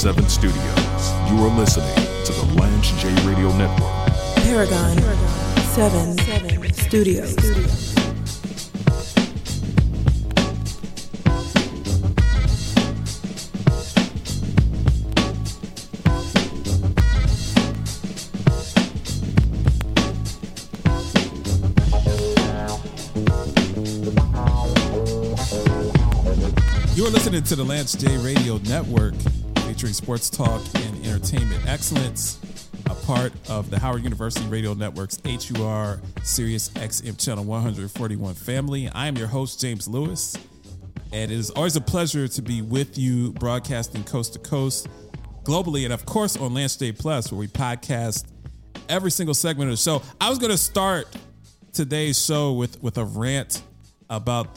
7 Studios. You are listening to the Lance J Radio Network. Paragon 7 Studios. You're listening to the Lance J Radio Network, featuring sports talk and entertainment excellence, a part of the Howard University Radio Network's HUR Sirius XM Channel 141 family. I am your host, James Lewis, and it is always a pleasure to be with you, broadcasting coast to coast, globally, and of course on Lance J Plus, where we podcast every single segment of the show. I was going to start today's show with a rant about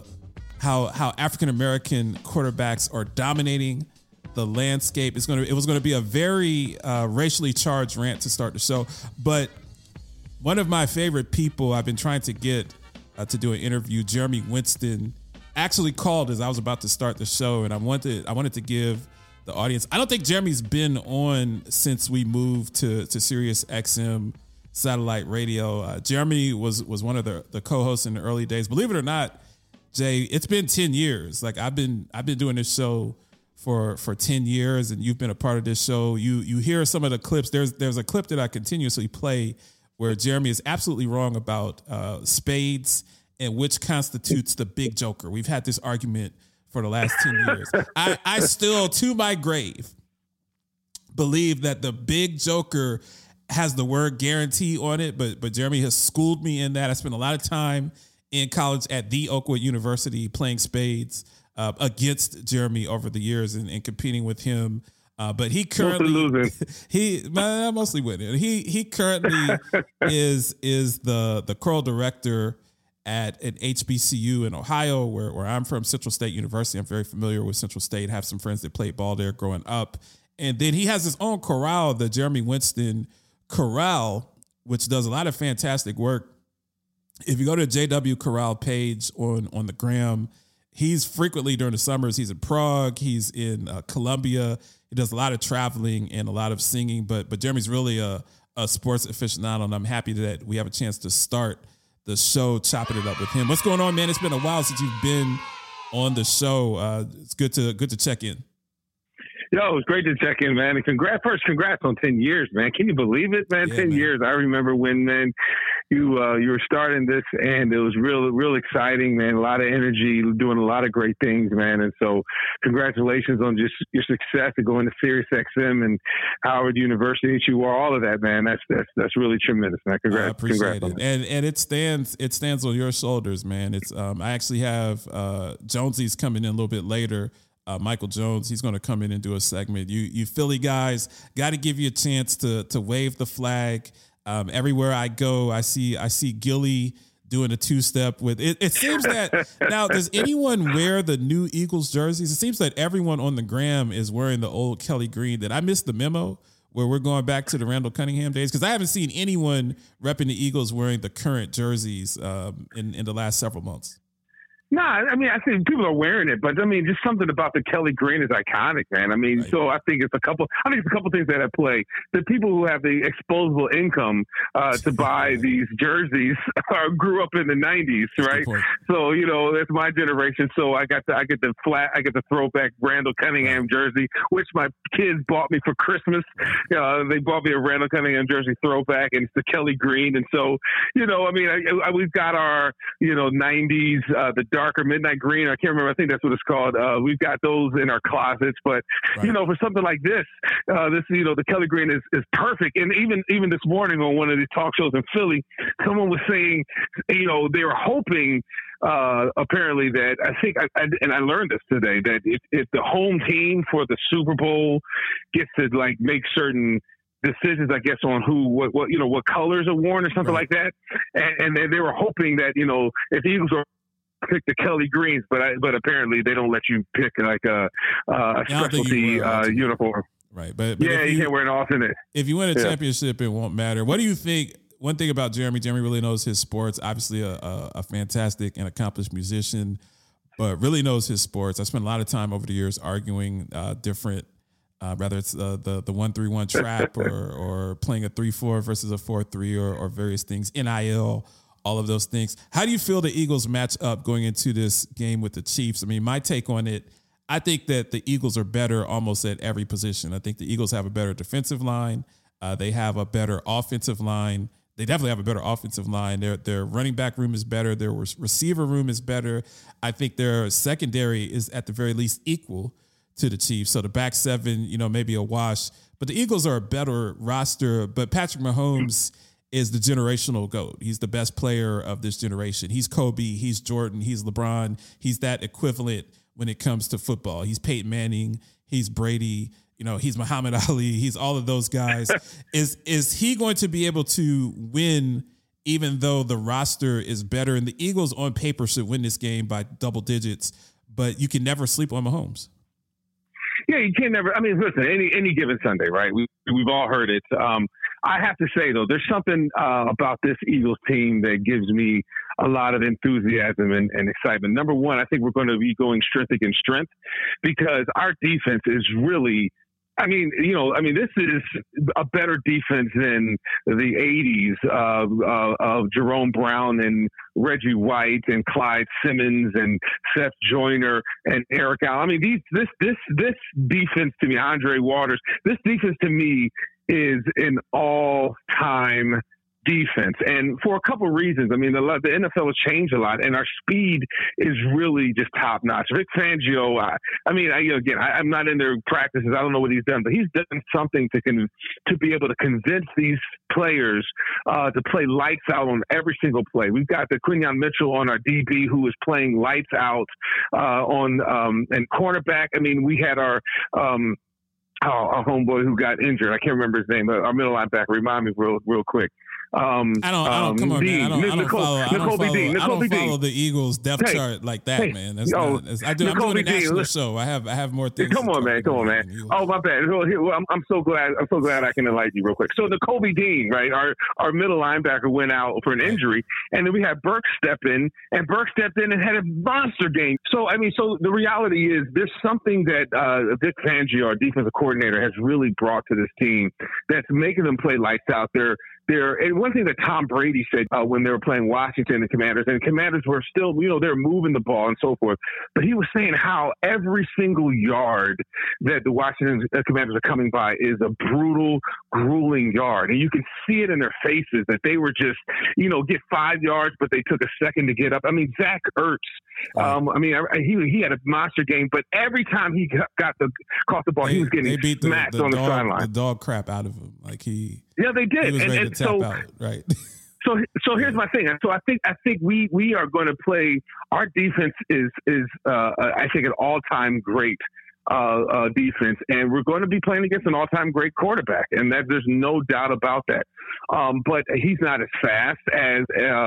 how African-American quarterbacks are dominating the landscape. It was going to be a very racially charged rant to start the show. But one of my favorite people I've been trying to get to do an interview, Jeremy Winston, actually called as I was about to start the show. And I wanted to give the audience, I don't think Jeremy's been on since we moved to Sirius XM satellite radio. Jeremy was one of the co-hosts in the early days. Believe it or not, Jay, it's been 10 years. Like I've been doing this show for 10 years, and you've been a part of this show. You hear some of the clips. There's a clip that I continuously play where Jeremy is absolutely wrong about spades and which constitutes the big joker. We've had this argument for the last 10 years. I still, to my grave, believe that the big joker has the word guarantee on it, but Jeremy has schooled me in that. I spent a lot of time in college at the Oakwood University playing spades against Jeremy over the years and competing with him. But he currently mostly winning. He currently is the choral director at an HBCU in Ohio, where I'm from, Central State University. I'm very familiar with Central State. Have some friends that played ball there growing up. And then he has his own chorale, the Jeremy Winston Chorale, which does a lot of fantastic work. If you go to the JW Chorale page on the gram, he's frequently during the summers. He's in Prague. He's in Colombia. He does a lot of traveling and a lot of singing. But Jeremy's really a sports aficionado, and I'm happy that we have a chance to start the show chopping it up with him. What's going on, man? It's been a while since you've been on the show. It's good to check in. Yo, it's great to check in, man. And congrats on 10 years, man. Can you believe it, man? Yeah, 10 years. I remember when, man, you were starting this, and it was real exciting, man. A lot of energy, doing a lot of great things, man. And so congratulations on just your success of going to Sirius XM and Howard University, HUR, all of that, man. That's really tremendous, man. Congrats. I appreciate congrats it. And it stands on your shoulders, man. It's I actually have Jonesy's coming in a little bit later. Michael Jones, he's going to come in and do a segment. You Philly guys got to give you a chance to wave the flag. Everywhere I go, I see Gilly doing a two-step with it. It seems that now, does anyone wear the new Eagles jerseys? It seems that everyone on the gram is wearing the old Kelly Green. Did I miss the memo where we're going back to the Randall Cunningham days? Because I haven't seen anyone repping the Eagles wearing the current jerseys in the last several months. Nah, I mean, I think people are wearing it, but I mean, just something about the Kelly Green is iconic, man. I mean, right. So I think it's a couple things that at play. The people who have the disposable income to buy these jerseys grew up in the 90s, right? So, that's my generation. So I get the throwback Randall Cunningham jersey, which my kids bought me for Christmas. They bought me a Randall Cunningham jersey throwback, and it's the Kelly Green. And so, we've got our, 90s, the darker midnight green. I can't remember. I think that's what it's called. We've got those in our closets, but right. For something like this, the Kelly Green is perfect. And even this morning on one of these talk shows in Philly, someone was saying, they were hoping, apparently that I learned this today, that if the home team for the Super Bowl gets to make certain decisions, I guess, on what colors are worn or something right. like that, and they were hoping that if the Eagles are pick the Kelly Greens, but apparently they don't let you pick a specialty uniform. Right, but you can't wear an alternate. If you win a championship, it won't matter. What do you think? One thing about Jeremy really knows his sports. Obviously, a fantastic and accomplished musician, but really knows his sports. I spent a lot of time over the years arguing different Whether it's the 1-3-1 trap or playing a 3-4 versus a 4-3 or various things, NIL, all of those things. How do you feel the Eagles match up going into this game with the Chiefs? I mean, my take on it, I think that the Eagles are better almost at every position. I think the Eagles have a better defensive line. They have a better offensive line. They definitely have a better offensive line. Their running back room is better. Their receiver room is better. I think their secondary is at the very least equal to the Chiefs. So the back seven, maybe a wash. But the Eagles are a better roster. But Patrick Mahomes is the generational GOAT. He's the best player of this generation. He's Kobe. He's Jordan. He's LeBron. He's that equivalent when it comes to football. He's Peyton Manning. He's Brady. He's Muhammad Ali. He's all of those guys. Is he going to be able to win even though the roster is better? And the Eagles on paper should win this game by double digits, but you can never sleep on Mahomes. Yeah, you can't never. I mean, listen, any given Sunday, right? We've all heard it. I have to say, though, there's something about this Eagles team that gives me a lot of enthusiasm and excitement. Number one, I think we're going to be going strength against strength because our defense is really – this is a better defense than the 80s of Jerome Brown and Reggie White and Clyde Simmons and Seth Joyner and Eric Allen. I mean, this defense to me, Andre Waters, this defense to me is an all-time defense, and for a couple of reasons. I mean, the NFL has changed a lot, and our speed is really just top notch. Vic Fangio, I'm not in their practices. I don't know what he's done, but he's done something to be able to convince these players to play lights out on every single play. We've got the Quinyon Mitchell on our DB who is playing lights out and cornerback. I mean, we had our homeboy who got injured. I can't remember his name, but our middle linebacker. Remind me real quick. I don't come on, man. I don't follow the Eagles depth chart like that, man. I'm doing a national show. I have more things. Come on, man. Oh, my bad. I'm so glad I can enlighten you real quick. So Nakobe Dean, right? Our middle linebacker went out for an injury, and then we had Burke step in, and Burke stepped in and had a monster game. So the reality is there's something that Vic Fangio, our defensive coordinator, has really brought to this team that's making them play lights out there. And one thing that Tom Brady said when they were playing Washington and Commanders were still, they're moving the ball and so forth. But he was saying how every single yard that the Washington Commanders are coming by is a brutal, grueling yard. And you can see it in their faces that they were just, get 5 yards, but they took a second to get up. I mean, Zach Ertz, he had a monster game, but every time he caught the ball, he was getting smacked on the sideline. The dog crap out of him. Yeah, they did. He was ready to tap out, right? So here's my thing. So I think we are going to play. Our defense is I think an all-time great defense, and we're going to be playing against an all-time great quarterback, and that there's no doubt about that. But he's not as fast as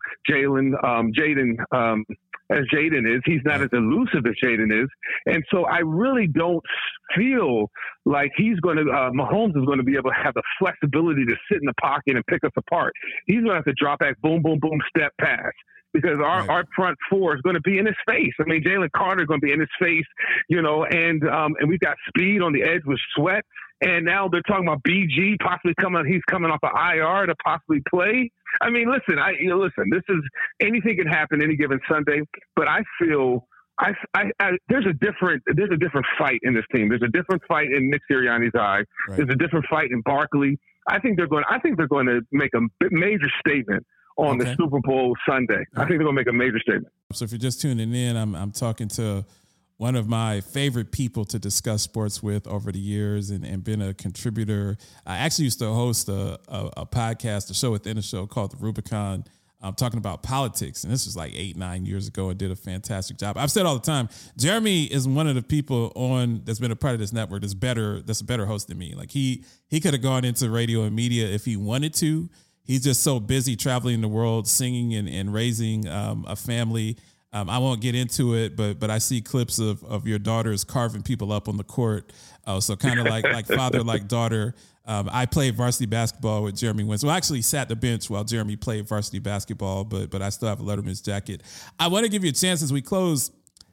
Jaden is. He's not as elusive as Jaden is. And so I really don't feel like Mahomes is going to be able to have the flexibility to sit in the pocket and pick us apart. He's going to have to drop back, boom, boom, boom, step pass. Because our front four is going to be in his face. I mean, Jalen Carter is going to be in his face, and we've got speed on the edge with Sweat. And now they're talking about BG possibly he's coming off of IR to possibly play. I mean, listen, this is anything can happen any given Sunday, but I feel there's a different fight in this team. There's a different fight in Nick Sirianni's eye. Right. There's a different fight in Barkley. I think they're going to make a major statement on the Super Bowl Sunday. I think they're going to make a major statement. So if you're just tuning in, I'm talking to one of my favorite people to discuss sports with over the years and been a contributor. I actually used to host a podcast, a show within a show called The Rubicon. I'm talking about politics, and this was like 8-9 years ago. I did a fantastic job. I've said all the time, Jeremy is one of the people that's been a part of this network that's a better host than me. Like he could have gone into radio and media if he wanted to. He's just so busy traveling the world, singing and raising a family. I won't get into it, but I see clips of your daughters carving people up on the court. So kind of like father, like daughter. I played varsity basketball with Jeremy Winston. Well, I actually sat the bench while Jeremy played varsity basketball, but I still have a Letterman's jacket. I want to give you a chance as we close.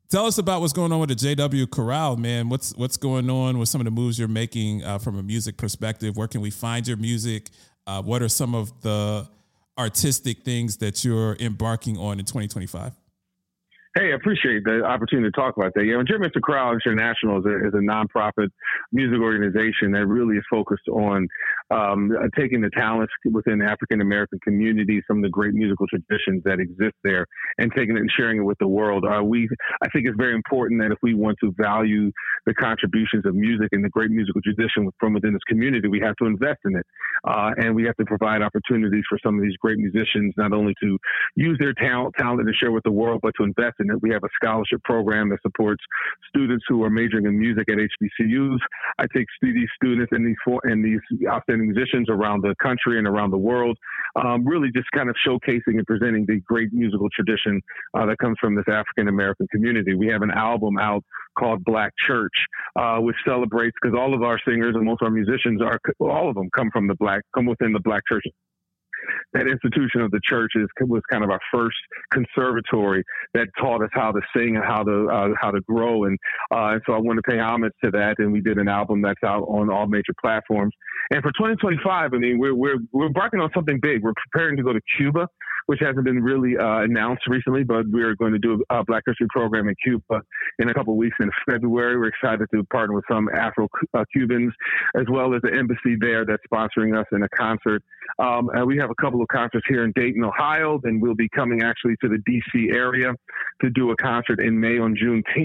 Tell us about what's going on with the JW Chorale, man. What's going on with some of the moves you're making from a music perspective? Where can we find your music? What are some of the artistic things that you're embarking on in 2025? Hey, I appreciate the opportunity to talk about that. Jeremy Mr. Chorale International is a nonprofit music organization that really is focused on taking the talents within the African American community, some of the great musical traditions that exist there, and taking it and sharing it with the world. I think it's very important that if we want to value the contributions of music and the great musical tradition from within this community, we have to invest in it, and we have to provide opportunities for some of these great musicians not only to use their talent and share with the world, but to invest in it. We have a scholarship program that supports students who are majoring in music at HBCUs. I take these students and these outstanding musicians around the country and around the world, really just kind of showcasing and presenting the great musical tradition that comes from this African American community. We have an album out called Black Church, which celebrates, because all of our singers and most of our musicians all of them come within the Black church. That institution of the church was kind of our first conservatory that taught us how to sing and how to grow, and so I want to pay homage to that. And we did an album that's out on all major platforms. And for 2025, I mean, we're embarking on something big. We're preparing to go to Cuba, which hasn't been really announced recently, but we're going to do a Black History program in Cuba in a couple of weeks in February. We're excited to partner with some Afro-Cubans, as well as the embassy there that's sponsoring us in a concert. And we have a couple of concerts here in Dayton, Ohio. Then we'll be coming actually to the D.C. area to do a concert in May in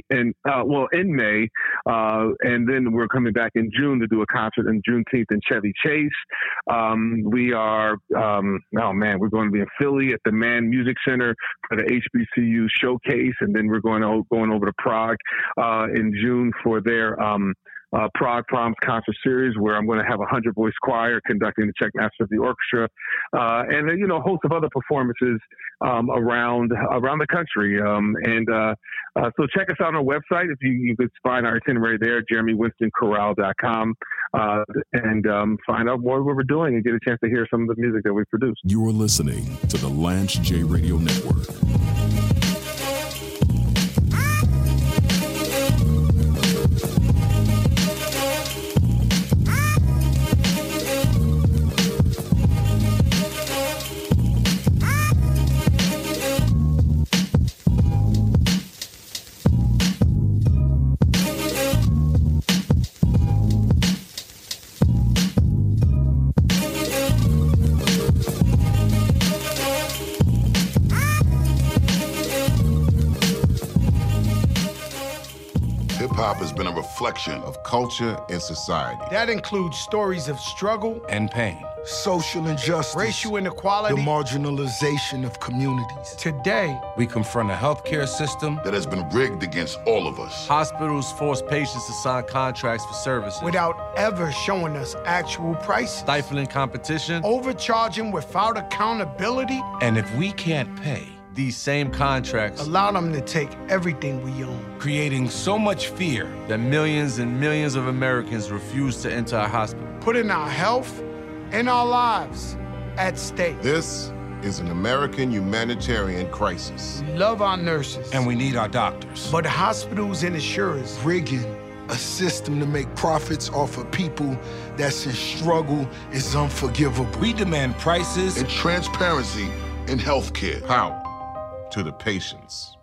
May. And then we're coming back in June to do a concert in Juneteenth in Chevy Chase. We are, we're going to be in Philly at the Mann Music Center for the HBCU showcase. And then we're going over to Prague in June for their Prague Proms concert series, where I'm going to have a 100-voice choir conducting the Czech Master of the Orchestra, and then, a host of other performances around the country. So check us out on our website. If you could find our itinerary there, JeremyWinstonChorale.com, and find out more of what we're doing and get a chance to hear some of the music that we produce. You are listening to the Lance J Radio Network. Hip-hop has been a reflection of culture and society. That includes stories of struggle and pain, social injustice, racial inequality, the marginalization of communities. Today, we confront a healthcare system that has been rigged against all of us. Hospitals force patients to sign contracts for services without ever showing us actual prices, stifling competition, overcharging without accountability. And if we can't pay, these same contracts allow them to take everything we own, creating so much fear that millions and millions of Americans refuse to enter our hospital, putting our health and our lives at stake. This is an American humanitarian crisis. We love our nurses, and we need our doctors, but hospitals and insurers rigging a system to make profits off of people that's in struggle is unforgivable. We demand prices and transparency in healthcare. Power to the patients.